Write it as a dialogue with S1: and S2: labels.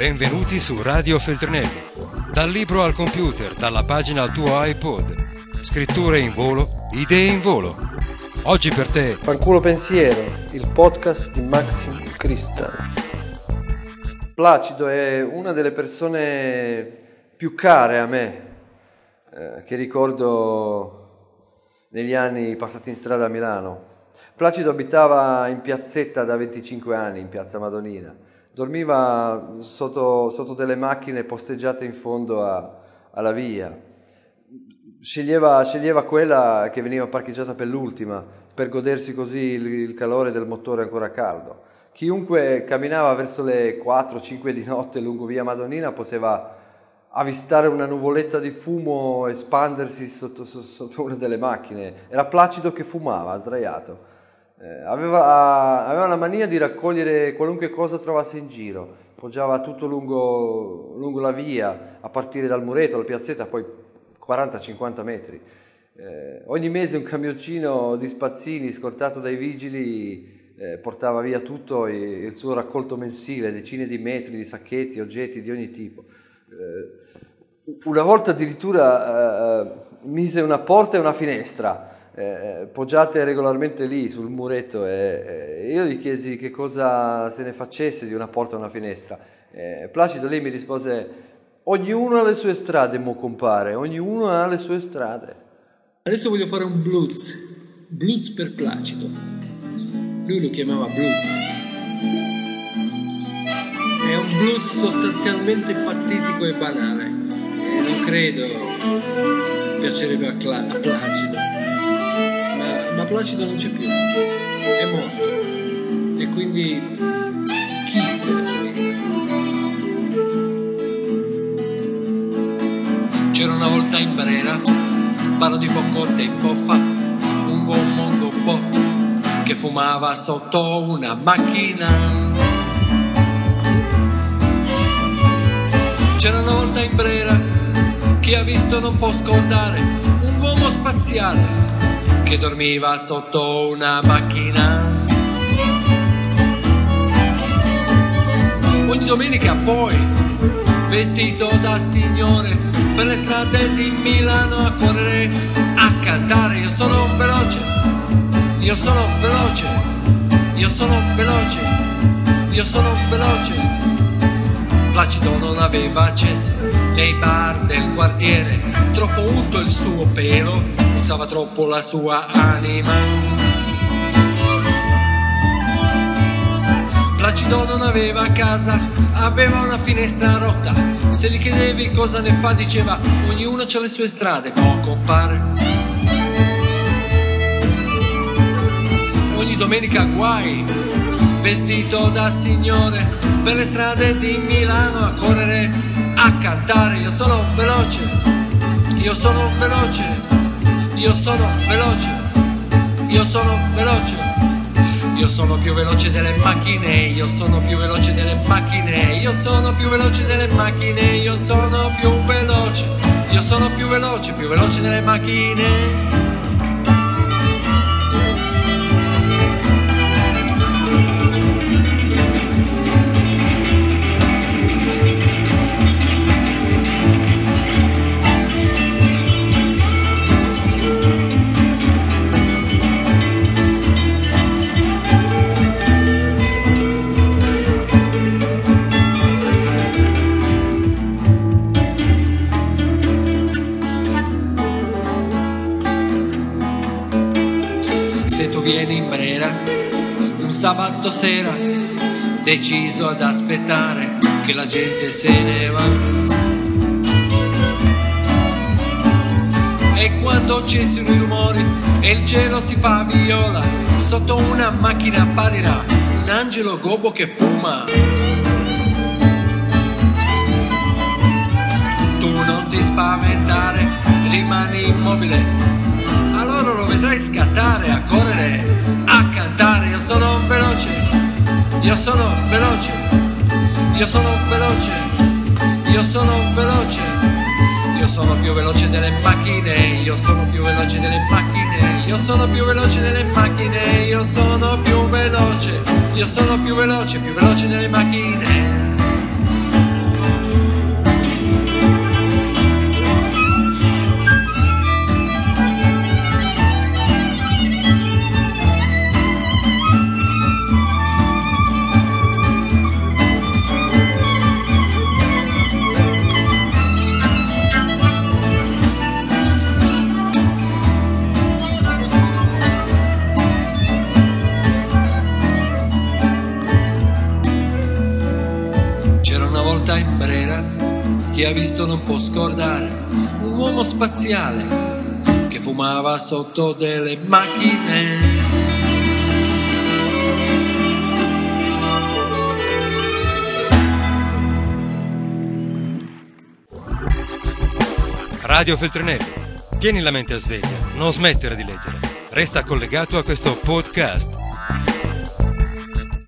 S1: Benvenuti su Radio Feltrinelli. Dal libro al computer, dalla pagina al tuo iPod. Scritture in volo, idee in volo. Oggi per te
S2: Fanculo Pensiero, il podcast di Maxim Cristian. Placido è una delle persone più care a me, che ricordo negli anni passati in strada a Milano. Placido abitava in piazzetta da 25 anni, in piazza Madonnina. Dormiva sotto delle macchine posteggiate in fondo alla via. Sceglieva quella che veniva parcheggiata per l'ultima, per godersi così il calore del motore ancora caldo. Chiunque camminava verso le 4-5 di notte lungo via Madonnina poteva avvistare una nuvoletta di fumo espandersi sotto una delle macchine. Era Placido che fumava, sdraiato. Aveva la mania di raccogliere qualunque cosa trovasse in giro. Poggiava tutto lungo la via, a partire dal muretto, la piazzetta, poi 40-50 metri. Ogni mese un camioncino di spazzini scortato dai vigili portava via tutto il suo raccolto mensile, decine di metri di sacchetti, oggetti di ogni tipo. Una volta addirittura mise una porta e una finestra poggiate regolarmente lì sul muretto, e io gli chiesi che cosa se ne facesse di una porta e una finestra. Placido lì mi rispose: ognuno ha le sue strade, mo compare, ognuno ha le sue strade.
S3: Adesso voglio fare un blues per Placido. Lui lo chiamava blues. È un blues sostanzialmente patetico e banale, e non credo piacerebbe a Placido. Ma Placido non c'è più, è morto, e quindi chi se ne frega. C'era una volta in Brera, parlo di poco tempo fa, un buon mongobo che fumava sotto una macchina. C'era una volta in Brera, chi ha visto non può scordare, un uomo spaziale che dormiva sotto una macchina. Ogni domenica poi, vestito da signore, per le strade di Milano a correre, a cantare: io sono veloce, io sono veloce, io sono veloce, io sono veloce. Placido non aveva accesso nei bar del quartiere, troppo unto il suo pelo, puzzava troppo la sua anima. Placido non aveva casa, aveva una finestra rotta. Se gli chiedevi cosa ne fa, diceva: ognuno c'ha le sue strade, può compare. Ogni domenica guai, vestito da signore, per le strade di Milano a correre, a cantare: io sono veloce, io sono veloce, io sono veloce, io sono veloce, io sono più veloce delle macchine, io sono più veloce delle macchine, io sono più veloce delle macchine, io sono più veloce, io sono più veloce delle macchine. Se tu vieni in Brera un sabato sera, deciso ad aspettare che la gente se ne va, e quando cessino i rumori e il cielo si fa viola, sotto una macchina apparirà un angelo gobbo che fuma. Tu non ti spaventare, rimani immobile, allora lo vedrai scattare, a correre, a cantare: io sono veloce, io sono veloce, io sono veloce, io sono veloce, io sono più veloce delle macchine, io sono più veloce delle macchine, io sono più veloce delle macchine, io sono più veloce, io sono più veloce delle macchine. Chi ha visto non può scordare un uomo spaziale che fumava sotto delle macchine.
S1: Radio Feltrinelli, tieni la mente a sveglia, non smettere di leggere. Resta collegato a questo podcast.